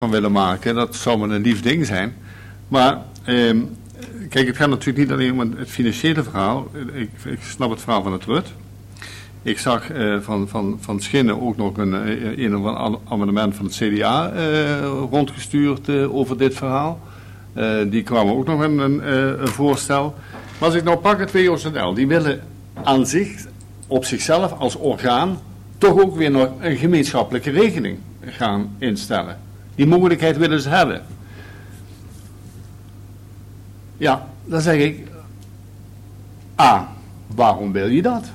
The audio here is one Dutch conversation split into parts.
van willen maken. Dat zou maar een lief ding zijn. Maar kijk, het gaat natuurlijk niet alleen om het financiële verhaal. Ik snap het verhaal van het RUT. Ik zag van Schinnen ook nog een of ander amendement van het CDA rondgestuurd over dit verhaal. Die kwamen ook nog met een voorstel. Maar als ik nou pak het WOZL, die willen aan zich, op zichzelf als orgaan, toch ook weer nog een gemeenschappelijke regeling gaan instellen. Die mogelijkheid willen ze hebben. Ja, dan zeg ik, waarom wil je dat?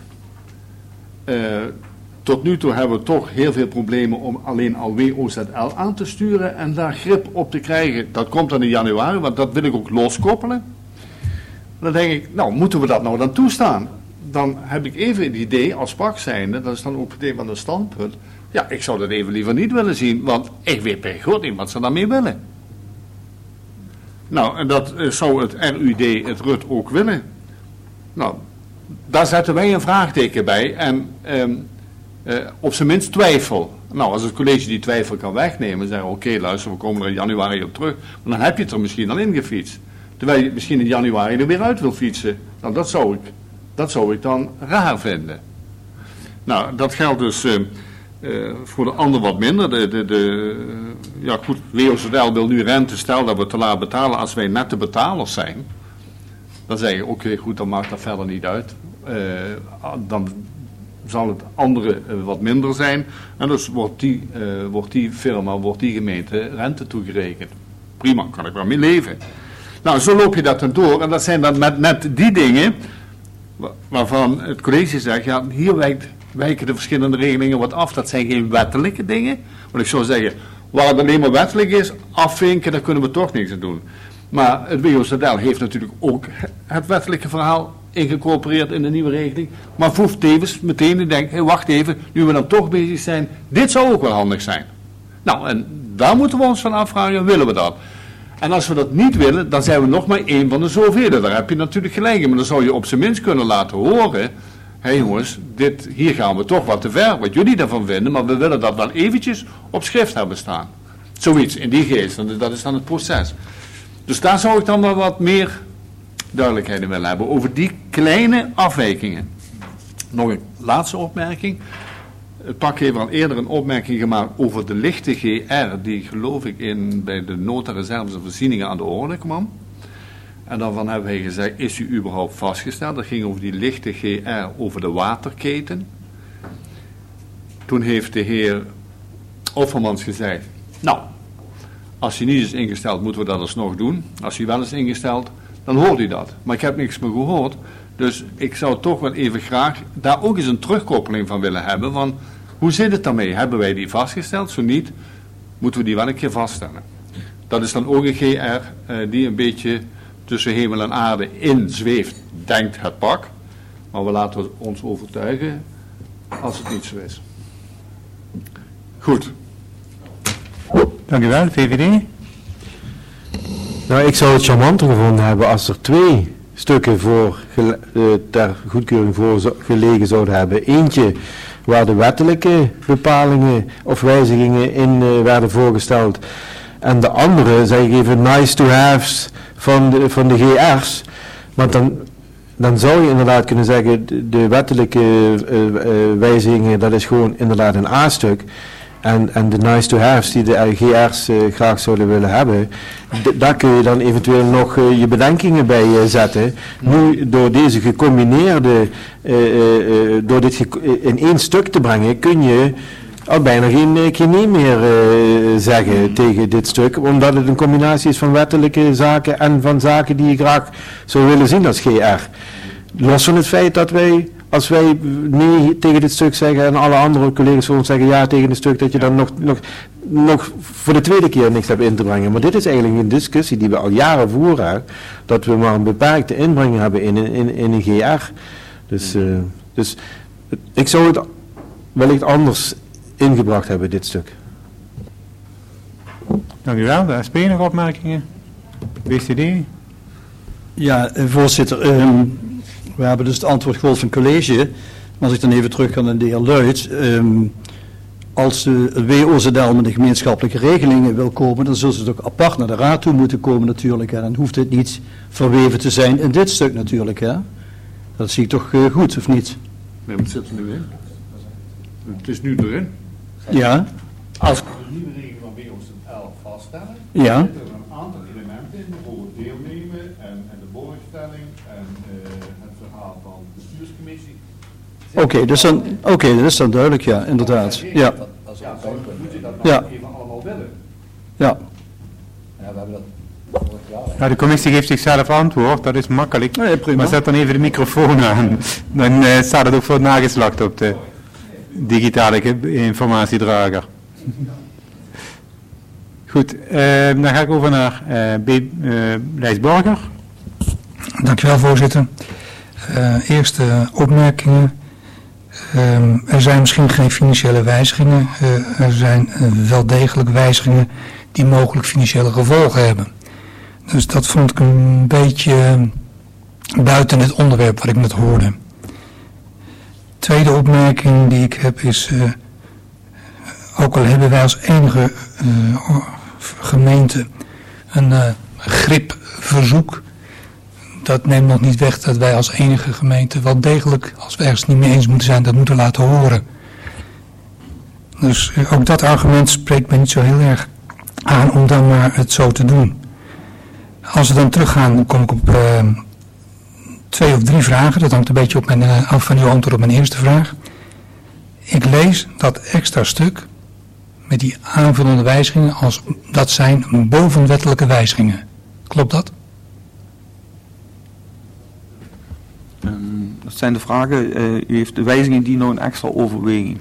Tot nu toe hebben we toch heel veel problemen om alleen al WOZL aan te sturen en daar grip op te krijgen. Dat komt dan in januari, want dat wil ik ook loskoppelen. Dan denk ik, nou, moeten we dat nou dan toestaan? Dan heb ik even het idee, als PAC zijnde, dat is dan ook meteen van een standpunt. Ja, ik zou dat even liever niet willen zien, want ik weet bij God niet wat ze daarmee willen. Nou, en dat zou het RUD, het RUT ook willen. Nou, daar zetten wij een vraagteken bij en op zijn minst twijfel. Nou, als het college die twijfel kan wegnemen, zeggen oké, luister, we komen er in januari op terug, maar dan heb je het er misschien al in gefietst. Terwijl je misschien in januari er weer uit wil fietsen. Nou, dat zou ik dan raar vinden. Nou, dat geldt dus voor de ander wat minder. Ja goed, WOZL wil nu rente, stel dat we te laat betalen als wij nette betalers zijn. Dan zeg je, oké, goed, dan maakt dat verder niet uit. Dan zal het andere wat minder zijn. En dus wordt die firma, wordt die gemeente rente toegerekend. Prima, kan ik wel mee leven. Nou, zo loop je dat dan door. En dat zijn dan net die dingen waarvan het college zegt, ja, hier wijken de verschillende regelingen wat af. Dat zijn geen wettelijke dingen. Want ik zou zeggen, waar het alleen maar wettelijk is, afvinken, daar kunnen we toch niks aan doen. Maar het WOZL heeft natuurlijk ook het wettelijke verhaal ingecorporeerd in de nieuwe regeling. Maar voegt tevens meteen te denken, wacht even, nu we dan toch bezig zijn, dit zou ook wel handig zijn. Nou, en daar moeten we ons van afvragen, willen we dat? En als we dat niet willen, dan zijn we nog maar één van de zoveel. Daar heb je natuurlijk gelijk in, maar dan zou je op zijn minst kunnen laten horen, hé jongens, hier gaan we toch wat te ver, wat jullie daarvan vinden, maar we willen dat wel eventjes op schrift hebben staan. Zoiets, in die geest, en dat is dan het proces. Dus daar zou ik dan wel wat meer duidelijkheid in willen hebben, over die kleine afwijkingen. Nog een laatste opmerking. Het PAC heeft al eerder een opmerking gemaakt over de lichte GR, die geloof ik bij de notareserves en voorzieningen aan de orde kwam. En daarvan hebben wij gezegd, is u überhaupt vastgesteld? Dat ging over die lichte GR, over de waterketen. Toen heeft de heer Offermans gezegd, nou, als hij niet is ingesteld, moeten we dat alsnog doen. Als hij wel is ingesteld, dan hoort u dat. Maar ik heb niks meer gehoord. Dus ik zou toch wel even graag daar ook eens een terugkoppeling van willen hebben. Want hoe zit het daarmee? Hebben wij die vastgesteld? Zo niet, moeten we die wel een keer vaststellen. Dat is dan ook een GR die een beetje tussen hemel en aarde in zweeft, denkt het PAC. Maar we laten ons overtuigen als het niet zo is. Goed. Dank u wel, VVD. Nou, ik zou het charmanter gevonden hebben als er 2 stukken ter goedkeuring voor gelegen zouden hebben. Eentje waar de wettelijke bepalingen of wijzigingen in werden voorgesteld. En de andere, zeg ik even, nice to have's van de GR's. Want dan zou je inderdaad kunnen zeggen, de wettelijke wijzigingen, dat is gewoon inderdaad een A-stuk. En de nice to have's die de GR's graag zouden willen hebben, daar kun je dan eventueel nog je bedenkingen bij zetten. Nu, door deze gecombineerde, door dit in één stuk te brengen, kun je al bijna geen nee meer zeggen tegen dit stuk, omdat het een combinatie is van wettelijke zaken en van zaken die je graag zou willen zien als GR. Los van het feit dat wij, als wij nee tegen dit stuk zeggen en alle andere collega's zullen zeggen ja tegen het stuk, dat je dan nog voor de tweede keer niks hebt in te brengen. Maar dit is eigenlijk een discussie die we al jaren voeren, dat we maar een beperkte inbreng hebben in een GR. Dus ik zou het wellicht anders ingebracht hebben, dit stuk. Dank u wel. De SP nog opmerkingen? BCD? Ja, voorzitter. We hebben dus het antwoord gehoord van het college. Maar als ik dan even terug ga naar de heer Luits. als het WOZL met de gemeenschappelijke regelingen wil komen, dan zullen ze het ook apart naar de raad toe moeten komen natuurlijk. En dan hoeft het niet verweven te zijn in dit stuk natuurlijk. Hè? Dat zie ik toch goed, of niet? Nee, wat zit er nu in? Het is nu erin. Ja. Als we de nieuwe regeling van WOZL vaststellen, Ja. zitten er een aantal elementen in, bijvoorbeeld deelnemen en de borgstelling en het verhaal van de bestuurscommissie. Oké, dat is dan duidelijk, ja, inderdaad. Ja. Ja, moet je dat nou even allemaal willen? Ja. Ja, we hebben dat vorig jaar. Ja, de commissie geeft zichzelf antwoord, dat is makkelijk. Nee, prima. Maar zet dan even de microfoon aan. Dan staat het ook voor het nageslacht op de digitale informatiedrager. Goed, dan ga ik over naar Lijs Borger. Dankjewel, voorzitter. Eerste opmerkingen. Er zijn misschien geen financiële wijzigingen. Er zijn wel degelijk wijzigingen die mogelijk financiële gevolgen hebben. Dus dat vond ik een beetje buiten het onderwerp wat ik net hoorde. Tweede opmerking die ik heb is, ook al hebben wij als enige gemeente een gripverzoek, dat neemt nog niet weg dat wij als enige gemeente wel degelijk, als we ergens niet mee eens moeten zijn, dat moeten laten horen. Dus ook dat argument spreekt mij niet zo heel erg aan om dan maar het zo te doen. Als we dan teruggaan, dan kom ik op 2 of 3 vragen. Dat hangt een beetje op af van uw antwoord op mijn eerste vraag. Ik lees dat extra stuk met die aanvullende wijzigingen als dat zijn bovenwettelijke wijzigingen. Klopt dat? Dat zijn de vragen. U heeft de wijzigingen die nog een extra overweging.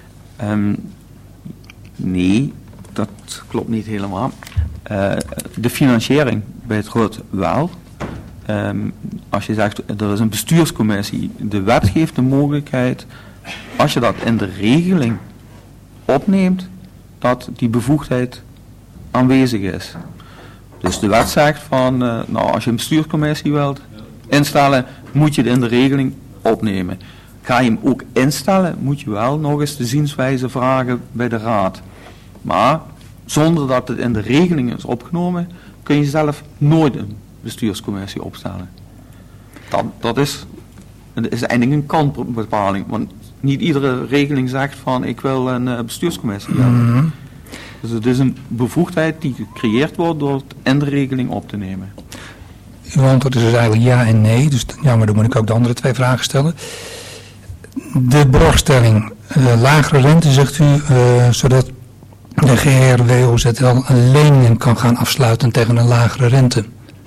Nee, dat klopt niet helemaal. De financiering bij het RUT wel. Als je zegt, er is een bestuurscommissie, de wet geeft de mogelijkheid, als je dat in de regeling opneemt, dat die bevoegdheid aanwezig is. Dus de wet zegt van, als je een bestuurscommissie wilt instellen, moet je het in de regeling opnemen. Ga je hem ook instellen, moet je wel nog eens de zienswijze vragen bij de raad. Maar zonder dat het in de regeling is opgenomen, kun je zelf nooit een bestuurscommissie opstellen. Dat is eigenlijk een kantbepaling, want niet iedere regeling zegt van ik wil een bestuurscommissie hebben. Mm-hmm. Dus het is een bevoegdheid die gecreëerd wordt door het in de regeling op te nemen. Uw antwoord is dus eigenlijk ja en nee, dus ja, maar dan moet ik ook de andere 2 vragen stellen. De borgstelling, lagere rente zegt u, zodat de GR-WOZL leningen kan gaan afsluiten tegen een lagere rente.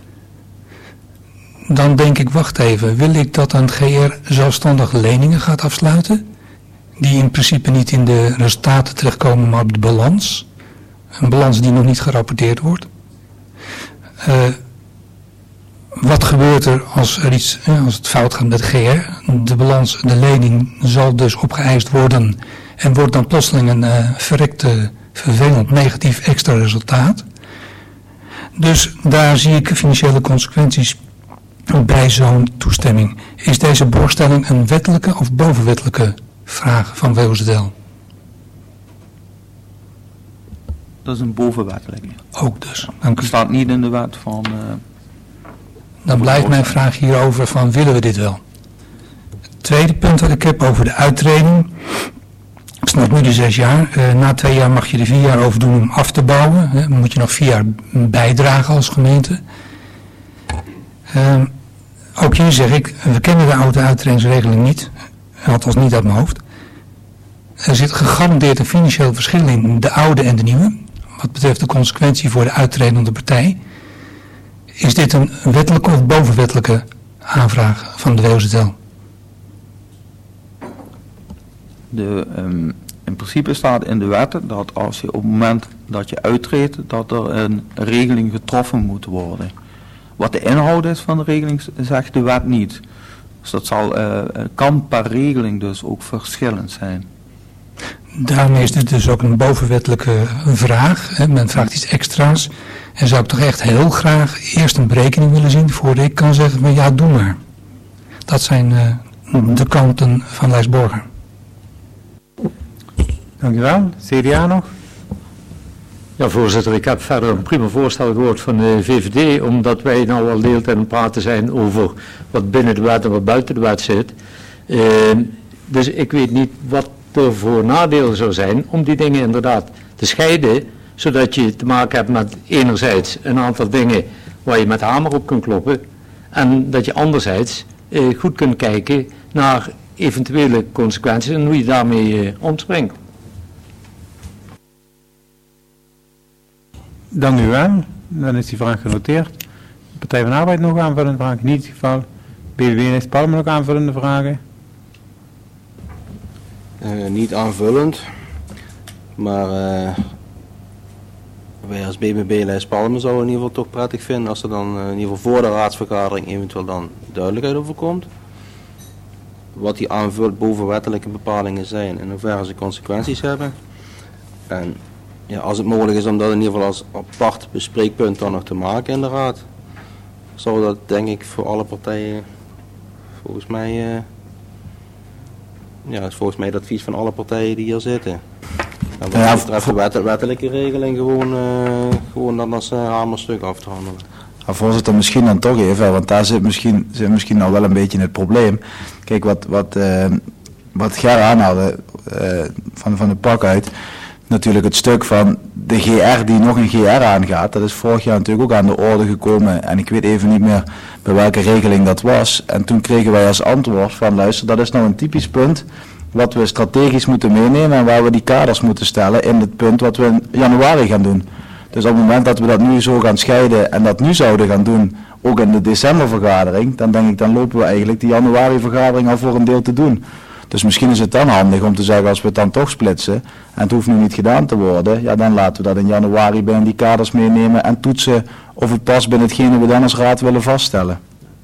Dan denk ik, wacht even, wil ik dat een GR zelfstandig leningen gaat afsluiten? Die in principe niet in de resultaten terechtkomen, maar op de balans. Een balans die nog niet gerapporteerd wordt. Wat gebeurt er als er iets, als het fout gaat met de GR? De balans, de lening zal dus opgeëist worden en wordt dan plotseling een verrekte, vervelend negatief extra resultaat. Dus daar zie ik financiële consequenties bij zo'n toestemming. Is deze borgstelling een wettelijke of bovenwettelijke vraag van WOZL? Dat is een bovenwettelijke. Ook dus. Dank u. Het staat niet in de wet van... Dan blijft mijn vraag hierover van, willen we dit wel? Het tweede punt dat ik heb over de uittreding. Ik snap nu de 6 jaar. Na 2 jaar mag je er 4 jaar over doen om af te bouwen. Dan moet je nog 4 jaar bijdragen als gemeente. Ook hier zeg ik, we kennen de oude uittredingsregeling niet. Althans niet uit mijn hoofd. Er zit gegarandeerd een financieel verschil in de oude en de nieuwe. Wat betreft de consequentie voor de uittredende partij. Is dit een wettelijke of bovenwettelijke aanvraag van de WOZL? In principe staat in de wetten dat als je op het moment dat je uittreedt, dat er een regeling getroffen moet worden. Wat de inhoud is van de regeling zegt de wet niet. Dus dat kan per regeling dus ook verschillend zijn. Daarmee is dit dus ook een bovenwettelijke vraag. Hè? Men vraagt iets extra's. En zou ik toch echt heel graag eerst een berekening willen zien voordat ik kan zeggen van ja, doe maar. Dat zijn de kanten van Lijs Borger. Dank u wel. CDA nog? Ja, voorzitter, ik heb verder een prima voorstel gehoord van de VVD, omdat wij nou al de hele tijd aan het praten zijn over wat binnen de wet en wat buiten de wet zit. Dus ik weet niet wat er voor nadelen zou zijn om die dingen inderdaad te scheiden, zodat je te maken hebt met enerzijds een aantal dingen waar je met de hamer op kunt kloppen, en dat je anderzijds goed kunt kijken naar eventuele consequenties en hoe je daarmee omspringt. Dank u wel. Dan is die vraag genoteerd. De Partij van de Arbeid nog aanvullende vragen? Niet het geval. BBB en Palmer nog aanvullende vragen? Niet aanvullend, maar wij als BBB Les Palmen zouden in ieder geval toch prettig vinden als er dan in ieder geval voor de raadsvergadering eventueel dan duidelijkheid over komt. Wat die aanvult bovenwettelijke bepalingen zijn en in hoeverre ze consequenties hebben. En ja, als het mogelijk is om dat in ieder geval als apart bespreekpunt dan nog te maken in de raad, zou dat denk ik voor alle partijen volgens mij is volgens mij het advies van alle partijen die hier zitten. En wat betreft de wettelijke regeling gewoon dan als hamerstuk af te handelen. Ja, voorzitter, misschien dan toch even, want daar zit misschien nou wel een beetje het probleem. Kijk, wat Ger aanhaalde van de pak uit, natuurlijk het stuk van de GR die nog een GR aangaat, dat is vorig jaar natuurlijk ook aan de orde gekomen en ik weet even niet meer bij welke regeling dat was. En toen kregen wij als antwoord van luister, dat is nou een typisch punt wat we strategisch moeten meenemen en waar we die kaders moeten stellen in het punt wat we in januari gaan doen. Dus op het moment dat we dat nu zo gaan scheiden en dat nu zouden gaan doen, ook in de decembervergadering, dan denk ik dan lopen we eigenlijk die januari-vergadering al voor een deel te doen. Dus misschien is het dan handig om te zeggen als we het dan toch splitsen en het hoeft nu niet gedaan te worden, ja dan laten we dat in januari binnen die kaders meenemen en toetsen of het past binnen hetgene we dan als raad willen vaststellen.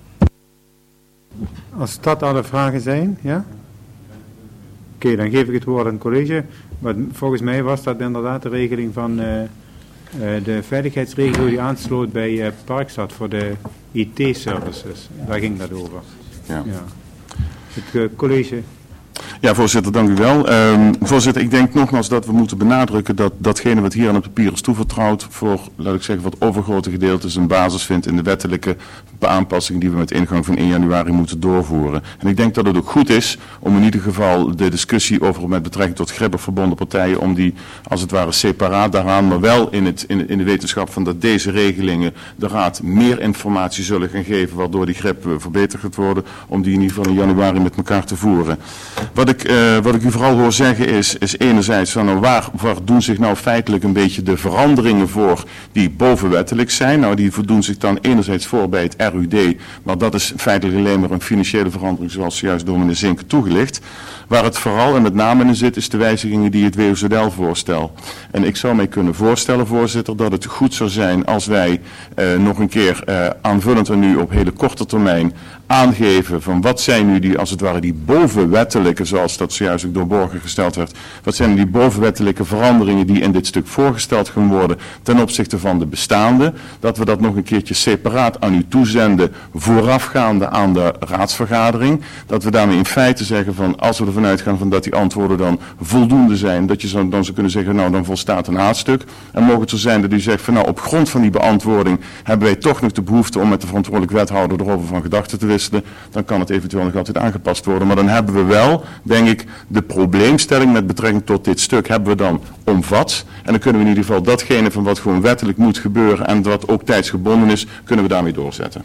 Als dat alle vragen zijn, ja? Oké, dan geef ik het woord aan het college. Maar volgens mij was dat inderdaad de regeling van de veiligheidsregio die aansloot bij Parkstad voor de IT-services. Daar ging dat over. Ja. Het college. Ja, voorzitter, dank u wel. Voorzitter, ik denk nogmaals dat we moeten benadrukken dat datgene wat hier aan het papier is toevertrouwd voor, laat ik zeggen, wat overgrote gedeeltes een basis vindt in de wettelijke aanpassingen die we met ingang van 1 januari moeten doorvoeren. En ik denk dat het ook goed is om in ieder geval de discussie over met betrekking tot GRIP of verbonden partijen, om die als het ware separaat daaraan, maar wel in de wetenschap van dat deze regelingen de raad meer informatie zullen gaan geven, waardoor die GRIP verbeterd gaat worden, om die in ieder geval in januari met elkaar te voeren. Wat ik u vooral hoor zeggen is enerzijds van waar doen zich nou feitelijk een beetje de veranderingen voor die bovenwettelijk zijn. Nou, die doen zich dan enerzijds voor bij het RUD, maar dat is feitelijk alleen maar een financiële verandering zoals juist door meneer Zinke toegelicht. Waar het vooral en met name in zit is de wijzigingen die het WOZL voorstelt. En ik zou mij kunnen voorstellen, voorzitter, dat het goed zou zijn als wij nog een keer aanvullend en nu op hele korte termijn aangeven van wat zijn nu die, als het ware, die bovenwettelijke, zoals dat zojuist ook door Borger gesteld werd, wat zijn die bovenwettelijke veranderingen die in dit stuk voorgesteld gaan worden ten opzichte van de bestaande, dat we dat nog een keertje separaat aan u toezenden voorafgaande aan de raadsvergadering, dat we daarmee in feite zeggen van, als we ervan uitgaan van dat die antwoorden dan voldoende zijn, dat je dan zou kunnen zeggen, nou dan volstaat een haatstuk, en mogen het zo zijn dat u zegt van, nou op grond van die beantwoording hebben wij toch nog de behoefte om met de verantwoordelijk wethouder erover van gedachten te wisselen, dan kan het eventueel nog altijd aangepast worden. Maar dan hebben we wel, denk ik, de probleemstelling met betrekking tot dit stuk hebben we dan omvat. En dan kunnen we in ieder geval datgene van wat gewoon wettelijk moet gebeuren en wat ook tijdsgebonden is, kunnen we daarmee doorzetten.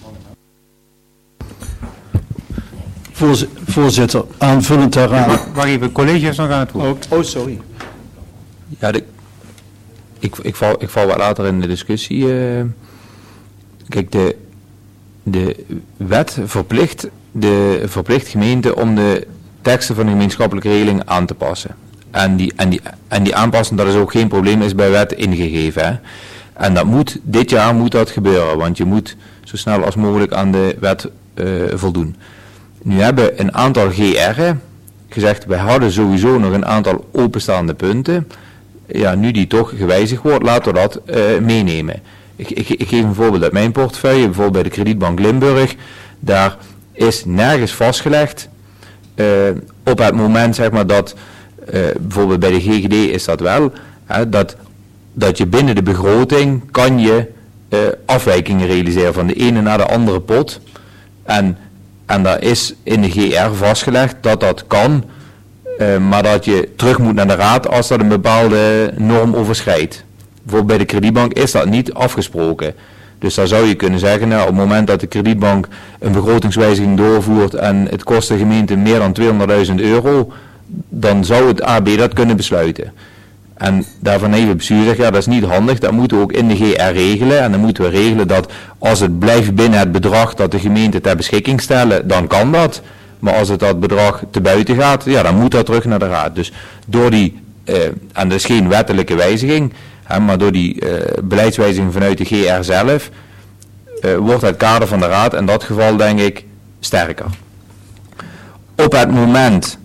Voorzitter, aanvullend daaraan. Wacht even, college is nog aan het woord. Oh, sorry. Ja, ik val wat later in de discussie. Kijk, de wet verplicht gemeenten om de teksten van de gemeenschappelijke regeling aan te passen. En die aanpassing, dat is ook geen probleem, is bij wet ingegeven. Hè? En dit jaar moet dat gebeuren, want je moet zo snel als mogelijk aan de wet voldoen. Nu hebben een aantal GR'en gezegd, wij hadden sowieso nog een aantal openstaande punten. Ja, nu die toch gewijzigd wordt, laten we dat meenemen. Ik geef een voorbeeld uit mijn portefeuille, bijvoorbeeld bij de Kredietbank Limburg. Daar is nergens vastgelegd op het moment zeg maar, dat bijvoorbeeld bij de GGD is dat wel, dat je binnen de begroting kan je afwijkingen realiseren van de ene naar de andere pot. En daar is in de GR vastgelegd dat dat kan, maar dat je terug moet naar de raad als dat een bepaalde norm overschrijdt. Bijvoorbeeld bij de kredietbank is dat niet afgesproken. Dus daar zou je kunnen zeggen, nou, op het moment dat de kredietbank een begrotingswijziging doorvoert en het kost de gemeente meer dan €200.000, dan zou het AB dat kunnen besluiten. En daarvan heeft het bestuur gezegd, ja, dat is niet handig, dat moeten we ook in de GR regelen. En dan moeten we regelen dat als het blijft binnen het bedrag dat de gemeente ter beschikking stellen, dan kan dat. Maar als het dat bedrag te buiten gaat, ja, dan moet dat terug naar de raad. Dus door die, en dat is geen wettelijke wijziging, maar door die beleidswijziging vanuit de GR zelf, wordt het kader van de raad in dat geval, denk ik, sterker. Op het moment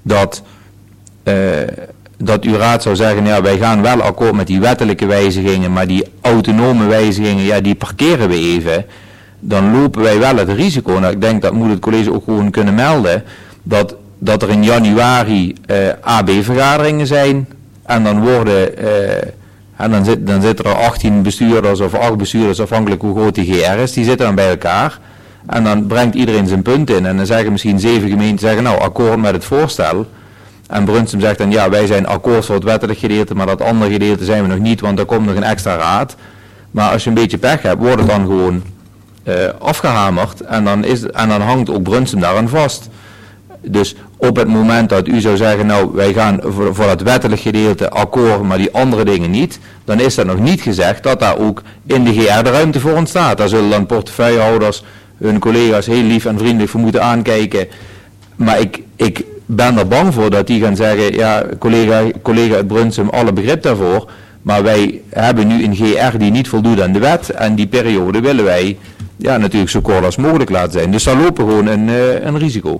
dat uw raad zou zeggen, ja, wij gaan wel akkoord met die wettelijke wijzigingen, maar die autonome wijzigingen, ja, die parkeren we even, dan lopen wij wel het risico, nou, ik denk dat moet het college ook gewoon kunnen melden, dat er in januari AB-vergaderingen zijn, en dan worden, dan zitten er 18 bestuurders of 8 bestuurders, afhankelijk hoe groot die GR is, die zitten dan bij elkaar, en dan brengt iedereen zijn punt in, en dan zeggen misschien 7 gemeenten, zeggen nou, akkoord met het voorstel. En Brunsum zegt dan, ja, wij zijn akkoord voor het wettelijk gedeelte, maar dat andere gedeelte zijn we nog niet, want er komt nog een extra raad. Maar als je een beetje pech hebt, wordt het dan gewoon afgehamerd en dan hangt ook Brunsum daaraan vast. Dus op het moment dat u zou zeggen, nou, wij gaan voor het wettelijk gedeelte akkoord, maar die andere dingen niet, dan is dat nog niet gezegd dat daar ook in de GR de ruimte voor ontstaat. Daar zullen dan portefeuillehouders hun collega's heel lief en vriendelijk voor moeten aankijken. Maar ik ben er bang voor dat die gaan zeggen, ja, collega uit Brunsum, alle begrip daarvoor, maar wij hebben nu een GR die niet voldoet aan de wet en die periode willen wij, ja, natuurlijk zo kort als mogelijk laten zijn. Dus daar lopen we gewoon een risico.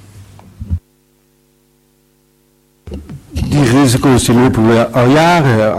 Die risico's die lopen we al jaren.